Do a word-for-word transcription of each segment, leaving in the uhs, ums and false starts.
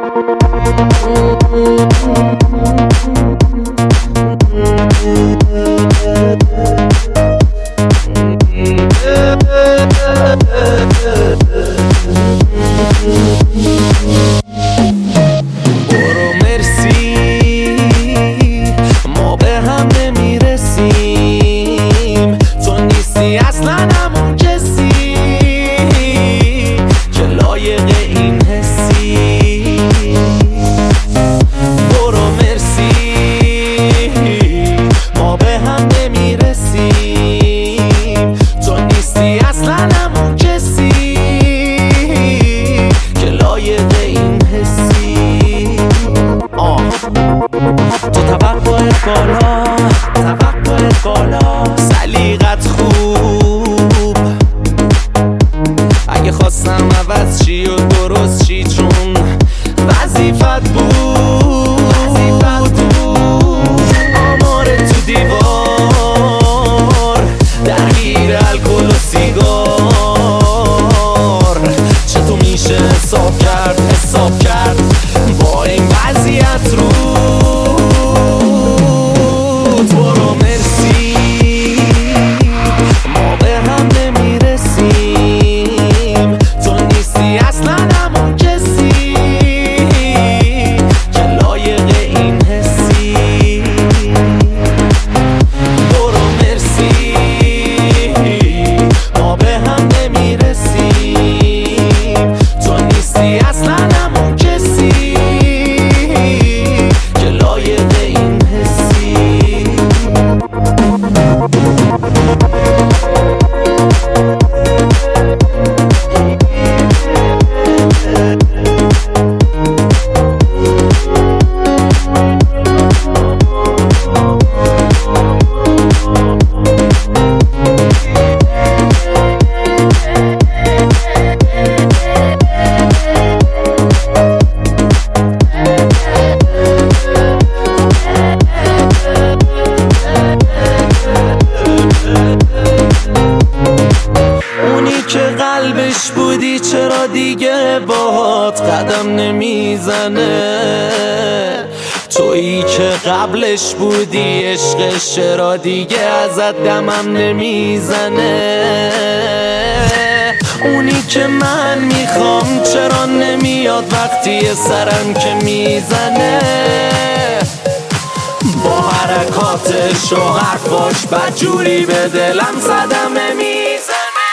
برو مرسی ما به هم نمیرسیم، تو نیستی اصلا همون کسی که لایق این حسی. برو مرسی ما به هم نمیرسیم، تو نیستی اصلا همون کسی که لایق این حسی. آه تو توقعت بالا، توقعت بالا، سلیقت خوب، اگه خواستم عوض چی و درست چی چون وظیفت بود، وظیفت بود. آمار تو دیوار درگیر الکل و سیگار، چطور میشه حساب کرد حساب کرد با این وضعیت رو. برو مرسی ما به هم نمیرسیم، تو نیستی اصلا همون کسی که لایق این حسی. برو مرسی ما به هم نمیرسیم، تو نیستی اصلا همون کسی که لایق این حسی. قلبش بودی چرا دیگه باهات قدم نمیزنه، تویی که قبلش بودی عشقش چرا دیگه ازت دمم نمیزنه. اونی که من میخوام چرا نمیاد وقتی سرم که میزنه، با حرکاتش و حرفاش بدجوری به دلم صدمه میزنه.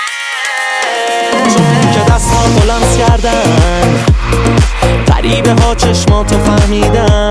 که دستان تو لمس کردن غریبه ها چشماتو فهمیدن،